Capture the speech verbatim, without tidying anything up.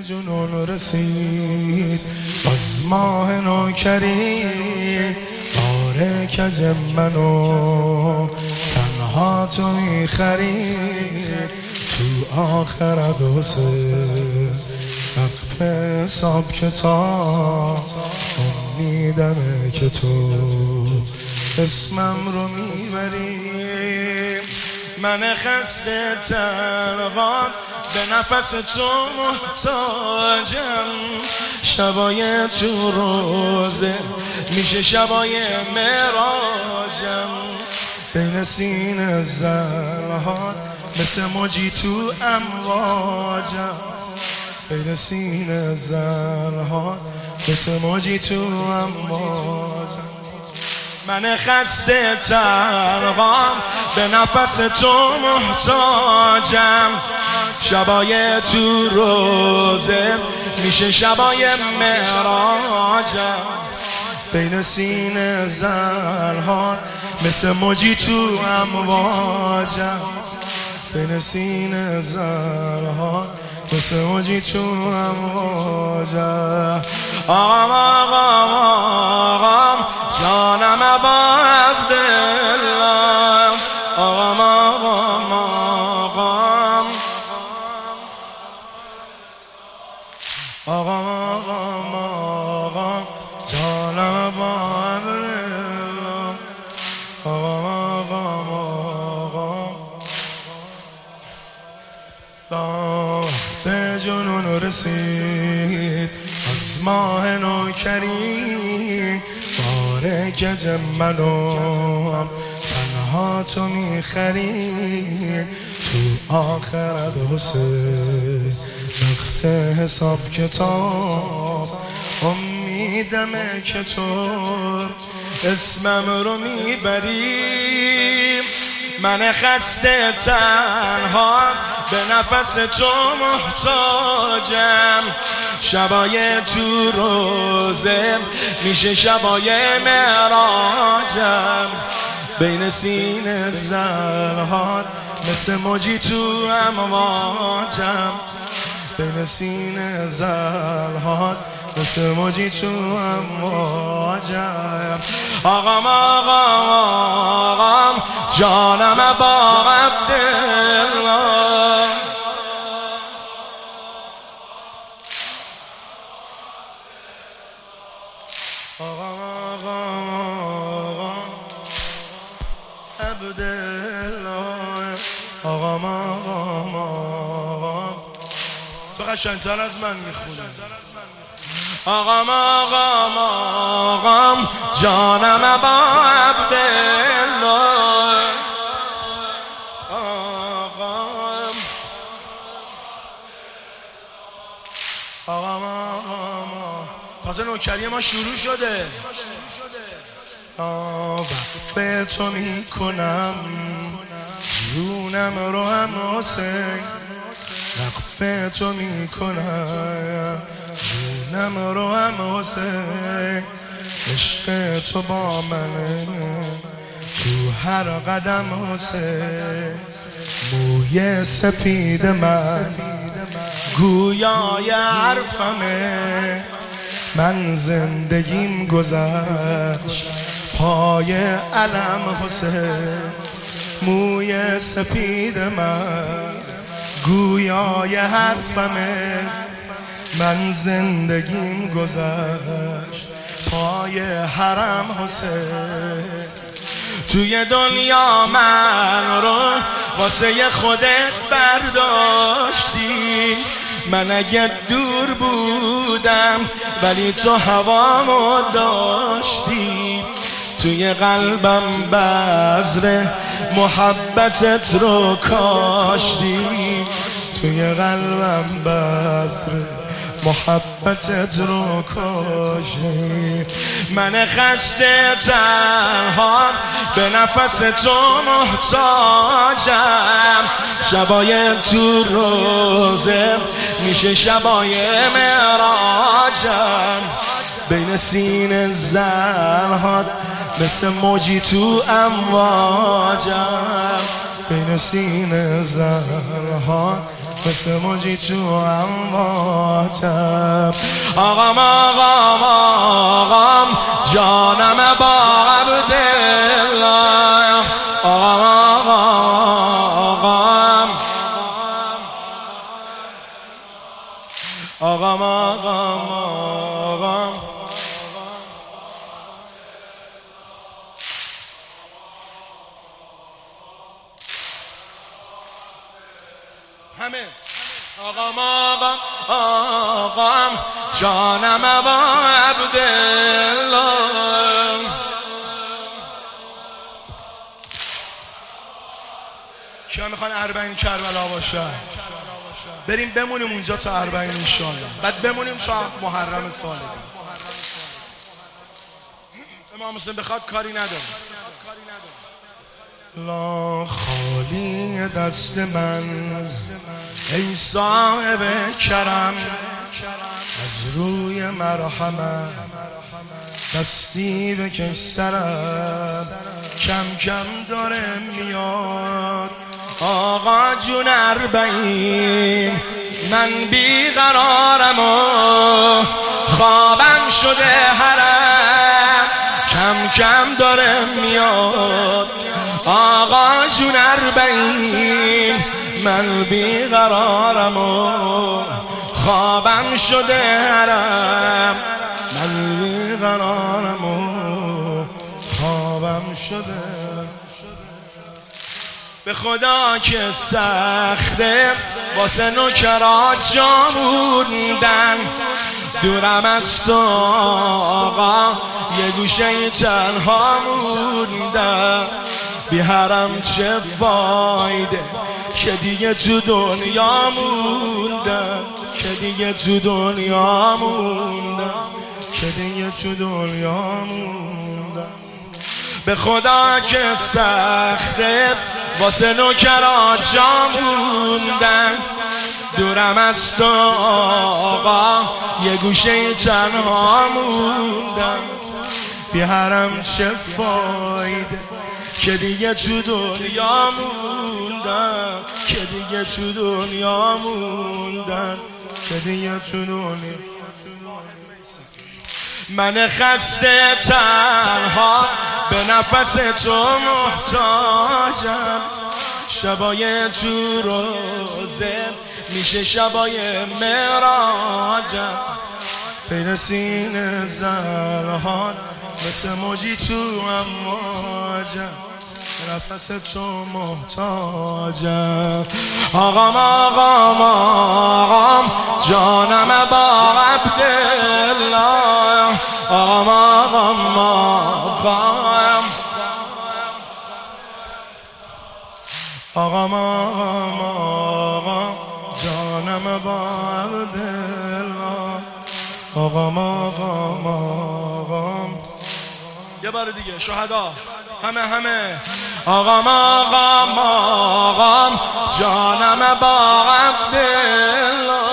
جنون رسید از ماه نوکری باره کج منو تنها تو میخرید تو آخرت حسین وقف حساب کتاب امیدمه که تو اسمم رو میبری. من خسته تنها به نفس تو محتاجم، شبای تو روزه میشه شبای معراجم، بین سینه زرهات مثل موجی تو امواجم، بین سینه زرهات مثل موجی تو امواجم. من خسته تنهام به نفس تو محتاجم، شبای تو روزه میشه شبای معراجم، بین سینه زرهات مثل موجی تو امواجم، بین سینه زرهات مثل موجی تو امواجم. آقام آقام آقام جانم با عبدالله، آقام آقام آقام آقام آقام آقام جانم با عبدالله، آقام آقام آقام. وقت جنون رسید از ماه نوکری باره کج منو تنها تو میخری تو آخرت حسین وقت حساب کتاب امیدمه که تو اسمم رو میبری. من خسته تنها به نفس تو محتاجم، شبای تو روزه میشه شبای معراجم، بین سینه زرهات مثل موجی تو امواجم، بین سینه زرهات مثل موجی تو امواجم. آقام آقام آقام جانم با عبدالله، آقام آقام آقام عبدالله، آقام آقام آقام. تو قشنگ‌تر از من میخونی. آقام آقام آقام جانم با عبدالله، آقام آقام آقام. تازه نوکری ما شروع شده. وقف تو میکنم جونم رو هم حسین، وقف تو میکنم جونم رو هم حسین، عشق تو با منه تو هر قدم حسین، موی سپید من گویای حرفمه، من زندگیم گذشت پای علم حسین، موی سپید من گویای حرفمه، من زندگیم گذشت پای حرم حسین. توی دنیا من رو واسه خودت برداشتی، من اگه دور بودم ولی تو هوامو داشتی، توی قلبم بذر محبتت رو کاشتی، توی قلبم بذر محبتت رو کاشتی. من خسته تنها به نفس تو محتاجم، شبای تو روزه میشه شبای معراجم، بین سینه زرهات مثل موجی تو امواجم، بین سینه زرهات مثل موجی تو امواجم. آقام آقام آقام جانم با عبدالله. آقام آقام آقام آقام آقام همه آقام آقام آقام جانم با عبدالله. کیا میخوان اربعین کربلا باشه؟ بریم بمونیم اونجا تا اربعین انشالله، بعد بمونیم تا محرم سال دیگه. امام حسین بخواد کاری نداره. لا خالی دست من ای صاحب کرم، از روی مرحمت دستی بکش سرم، کم کم داره میاد آقا جون اربعین. من بیقرارم و خوابم شده حرم، کم کم داره میاد آقا جون اربعین. من بیقرارم و خوابم شده حرم، من بیقرارم و خوابم شده. به خدا که سخته واسه نوکرات جا موندن، دورم از تو آقا یه گوشه تنها موندم. بی حرم چه فایده که دیگه تو دنیا موندم، که دیگه تو دنیا موندم، که دیگه تو دنیا موندم. به خدا که سخته واسه نوکرات جا موندن، دورم از تو آقا یه گوشه تنها موندم. بی حرم چه فایده که دیگه تو دنیا موندم، که دیگه تو دنیا موندم، که دیگه تو دنیا. من خسته تنها به نفس تو محتاجم، شبای تو روزه میشه شبای معراجم. بین سینه زلهان مثل موجی تو امواجم، نفس تو محتاجم. آقام آقام آقام جانم با عبدالله. آقام آقام آقام آقام آقام آقام جانم با عبدالله. آقام آقام آقام یه بار دیگه شهدا همه همه. آقام آقام آقام جانم با عبدالله.